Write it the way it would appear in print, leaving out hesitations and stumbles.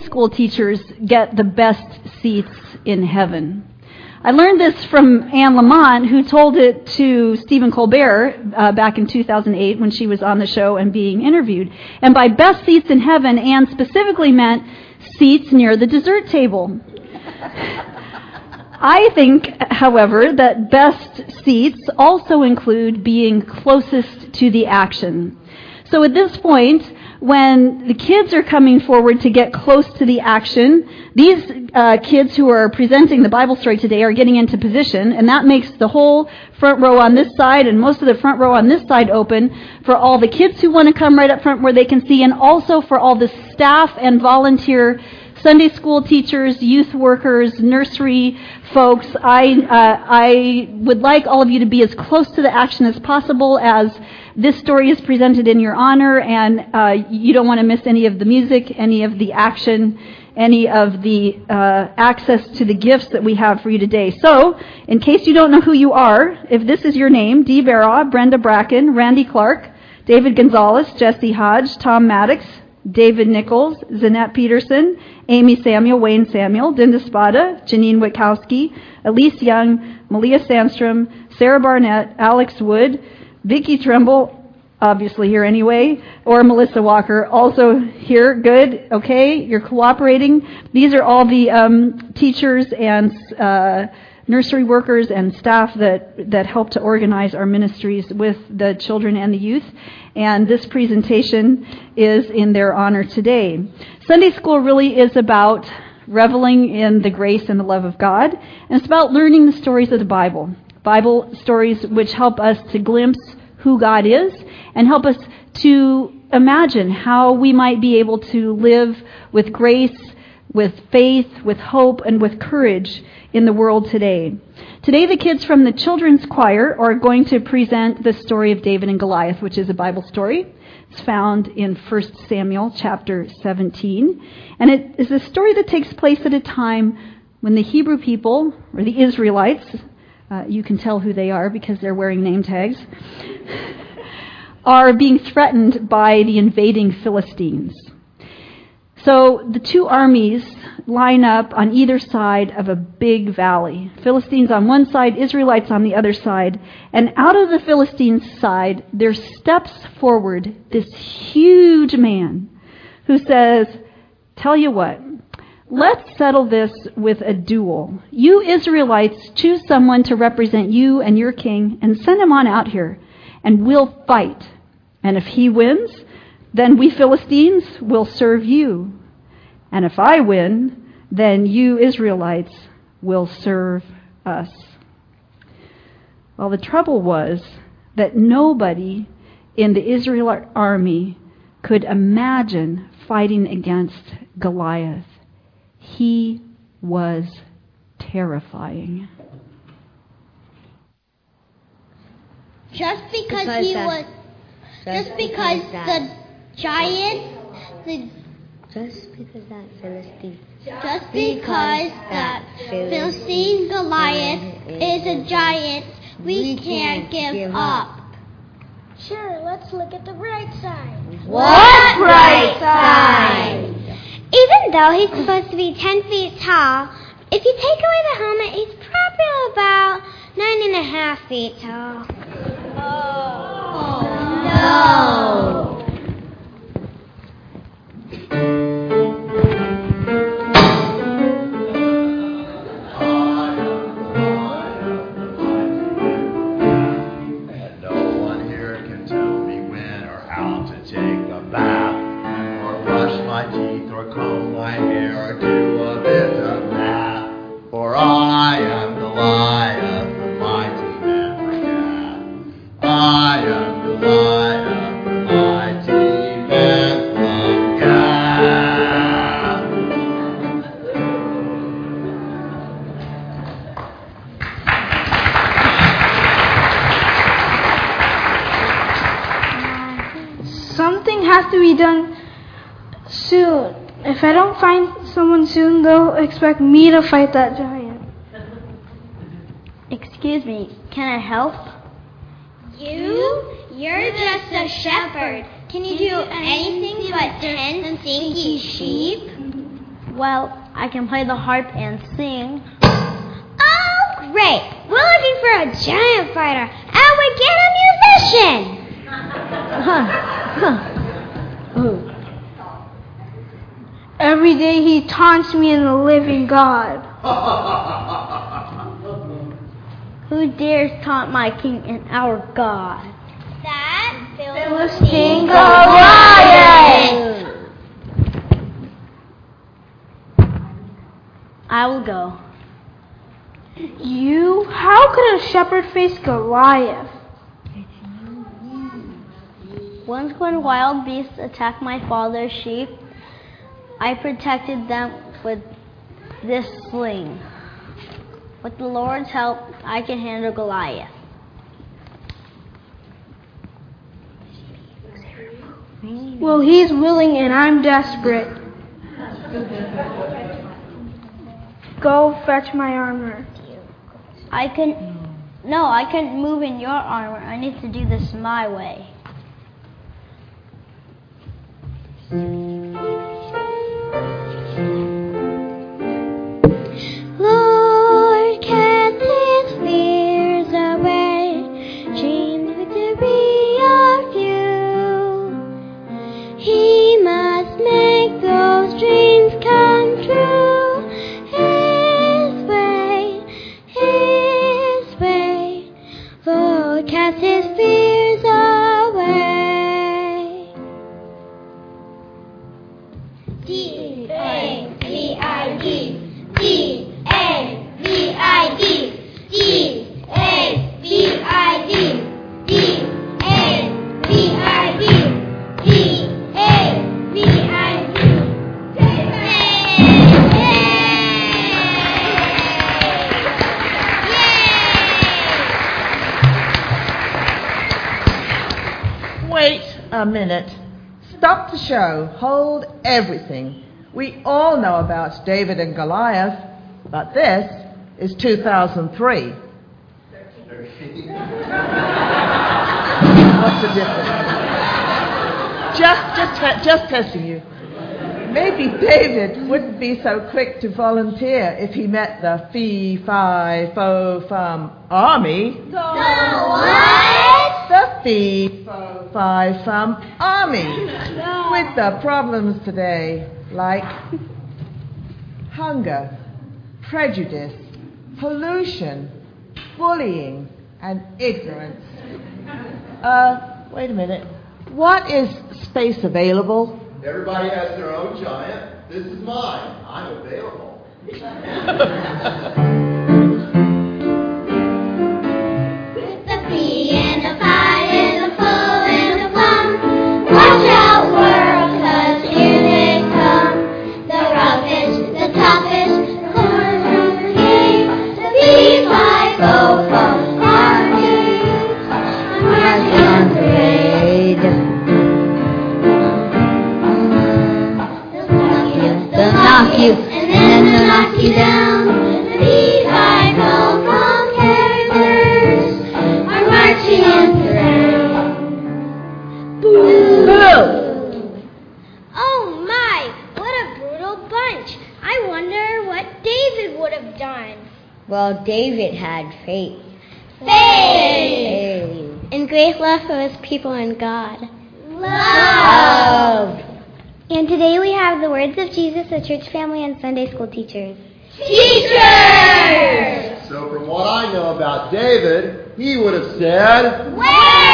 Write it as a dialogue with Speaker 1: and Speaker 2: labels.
Speaker 1: school teachers get the best seats in heaven. I learned this from Anne Lamont, who told it to Stephen Colbert back in 2008 when she was on the show and being interviewed. And by best seats in heaven, Anne specifically meant seats near the dessert table. I think, however, that best seats also include being closest to the action. So at this point, when the kids are coming forward to get close to the action, these kids who are presenting the Bible story today are getting into position, and that makes the whole front row on this side and most of the front row on this side open for all the kids who want to come right up front where they can see, and also for all the staff and volunteer Sunday school teachers, youth workers, nursery folks. I would like all of you to be as close to the action as possible as this story is presented in your honor, and you don't want to miss any of the music, any of the action, any of the access to the gifts that we have for you today. So, in case you don't know who you are, if this is your name, Dee Barrow, Brenda Bracken, Randy Clark, David Gonzalez, Jesse Hodge, Tom Maddox, David Nichols, Zanette Peterson, Amy Samuel, Wayne Samuel, Dinda Spada, Janine Witkowski, Elise Young, Malia Sandstrom, Sarah Barnett, Alex Wood, Vicki Tremble, obviously here anyway, or Melissa Walker, also here. Good. Okay, you're cooperating. These are all the teachers and nursery workers and staff that help to organize our ministries with the children and the youth. And this presentation is in their honor today. Sunday school really is about reveling in the grace and the love of God. And it's about learning the stories of the Bible. Bible stories which help us to glimpse who God is and help us to imagine how we might be able to live with grace, with faith, with hope, and with courage in the world today. Today, the kids from the children's choir are going to present the story of David and Goliath, which is a Bible story. It's found in 1 Samuel chapter 17. And it is a story that takes place at a time when the Hebrew people, or the Israelites, you can tell who they are because they're wearing name tags, are being threatened by the invading Philistines. So the two armies line up on either side of a big valley. Philistines on one side, Israelites on the other side. And out of the Philistines' side, there steps forward this huge man who says, "Tell you what, let's settle this with a duel. You Israelites choose someone to represent you and your king and send him on out here, and we'll fight. And if he wins, then we Philistines will serve you. And if I win, then you Israelites will serve us." Well, the trouble was that nobody in the Israelite army could imagine fighting against Goliath. He was terrifying.
Speaker 2: Just because that Philistine, just because that Philistine Goliath is a giant, we can't give up.
Speaker 3: Sure, let's look at the bright side.
Speaker 2: What bright side? Even though he's supposed to be 10 feet tall, if you take away the helmet, he's probably about 9.5 feet tall. Oh, no.
Speaker 3: Something has to be done soon. If I don't find someone soon, they'll expect me to fight that giant.
Speaker 4: Excuse me, can I help?
Speaker 2: You're just a shepherd. Can you do anything but tend stinky sheep?
Speaker 4: Well, I can play the harp and sing.
Speaker 2: Oh, great. We're looking for a giant fighter, and we get a musician.
Speaker 3: Every day he taunts me and the living God.
Speaker 4: Who dares taunt my king and our God?
Speaker 2: That
Speaker 3: Philistine
Speaker 2: Goliath.
Speaker 4: I will go.
Speaker 3: You? How could a shepherd face Goliath?
Speaker 4: Once when wild beasts attacked my father's sheep, I protected them with this sling. With the Lord's help, I can handle Goliath.
Speaker 3: Well, he's willing and I'm desperate. Go fetch my armor.
Speaker 4: I couldn't move in your armor. I need to do this my way.
Speaker 2: Lord, cast his fears away. Dream victory of you. He must make those dreams come true. His way. Lord, cast his fears away. D-A-V-I-D. D-A-V-I-D. D-A-V-I-D. D-A-V-I-D. D-A-V-I-D.
Speaker 5: Wait a minute. Stop the show. Hold everything. We all know about David and Goliath, but this is 2003. What's the difference? Just testing you. Maybe David wouldn't be so quick to volunteer if he met the fee-fi-fo-fum army.
Speaker 2: The what?
Speaker 5: The fee-fo-fi-fum army. With the problems today, like hunger, prejudice, pollution, bullying, and ignorance. Wait a minute. What is space available?
Speaker 6: Everybody has their own giant. This is mine. I'm available.
Speaker 2: With the fee and the fi and the fo and the fum. Watch out, world, 'cause here they come. The roughest, the toughest, the corners from the game. The fee-fi-fo-fum army. I'm marching on parade. They'll knock you, and then they'll knock you down. The fee-fi-fo-fum characters are marching in parade. Boo! Oh my, what a brutal bunch. I wonder what David would have done.
Speaker 4: Well, David had faith.
Speaker 2: Faith! And great love for his people and God.
Speaker 4: Love.
Speaker 2: And today we have the words of Jesus, the church family, and Sunday school teachers.
Speaker 6: So from what I know about David, he would have said,
Speaker 2: Where?